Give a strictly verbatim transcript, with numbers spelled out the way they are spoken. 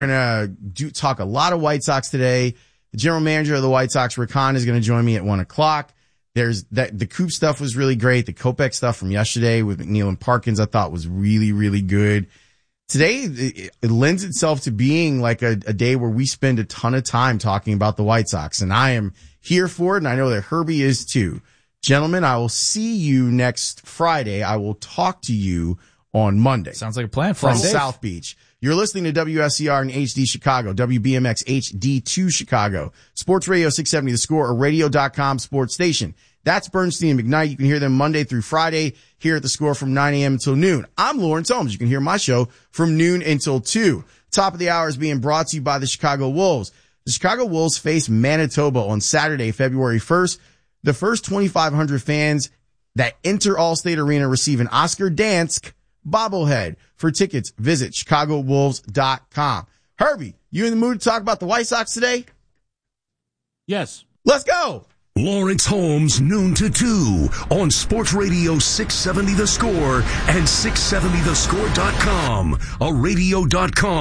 going to do talk a lot of White Sox today. The general manager of the White Sox, Rick Hahn, is going to join me at one o'clock. There's that, the Coop stuff was really great. The Kopech stuff from yesterday with McNeil and Parkins I thought was really, really good. Today, it, it lends itself to being like a, a day where we spend a ton of time talking about the White Sox, and I am here for it, and I know that Herbie is too. Gentlemen, I will see you next Friday. I will talk to you on Monday. Sounds like a plan from Dave. South Beach. You're listening to W S C R in H D Chicago, W B M X H D two Chicago, Sports Radio six seventy The Score, or radio dot com sports station. That's Bernstein and McKnight. You can hear them Monday through Friday here at The Score from nine a.m. until noon. I'm Lawrence Holmes. You can hear my show from noon until two. Top of the hour is being brought to you by the Chicago Wolves. The Chicago Wolves face Manitoba on Saturday, February first. The first twenty-five hundred fans that enter Allstate Arena receive an Oscar Dansk bobblehead. For tickets, visit chicago wolves dot com. Herbie, you in the mood to talk about the White Sox today? Yes. Let's go. Lawrence Holmes, noon to two on Sports Radio six seventy The Score and six seventy the score dot com, a radio dot com